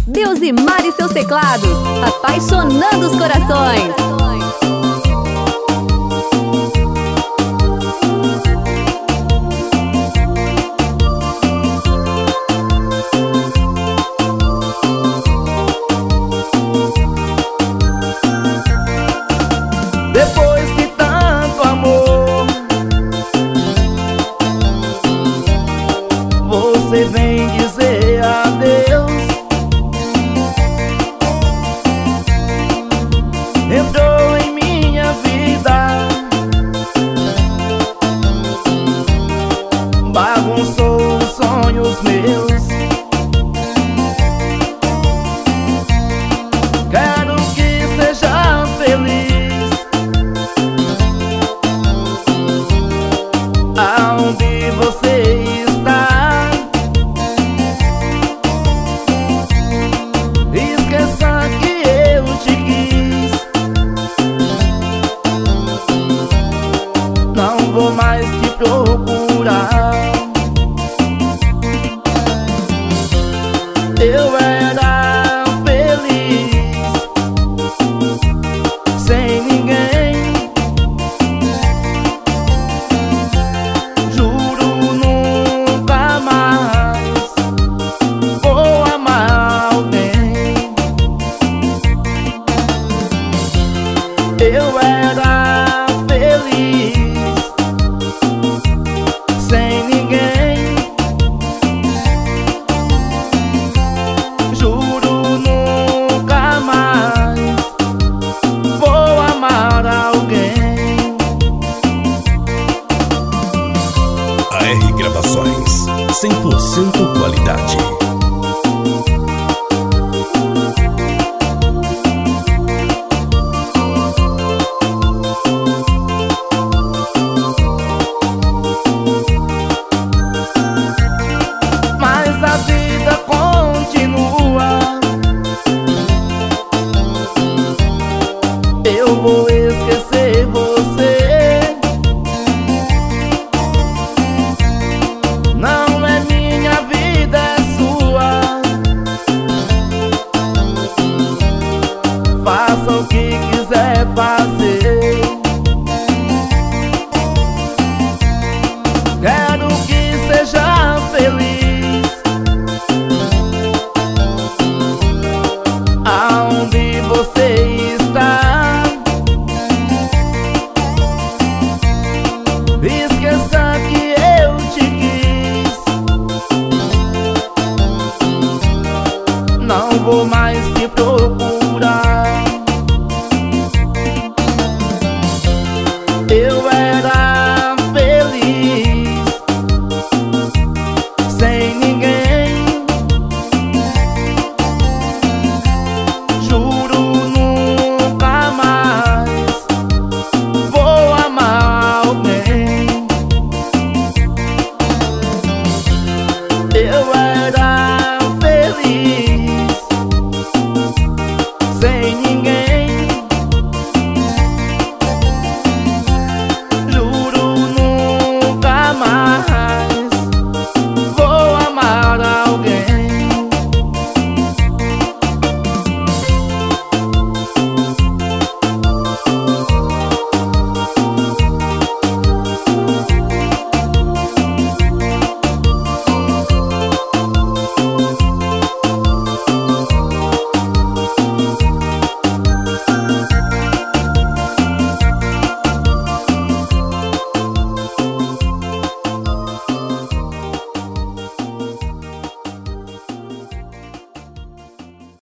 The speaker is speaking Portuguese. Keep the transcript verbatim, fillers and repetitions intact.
Deuzimar e seus teclados, apaixonando os corações. Depois de tanto amor, você vem dizer adeus. Entrou em minha vida, bagunçou os sonhos meus. Quero que seja feliz aonde você está. Esqueça que eu te quis. Não vou mais te procurar. Eu era feliz sem ninguém. Juro nunca mais vou amar alguém. Eu era feliz sem ninguém. Juro nunca mais vou amar alguém. A R Gravações, cem por cento qualidade. Mas a vida continua. Eu vou esquecer você. Não é minha vida, é sua. Faça o que quiser fazer. Quero que seja feliz aonde você está. Esqueça que eu te quis. Não vou mais te procurar.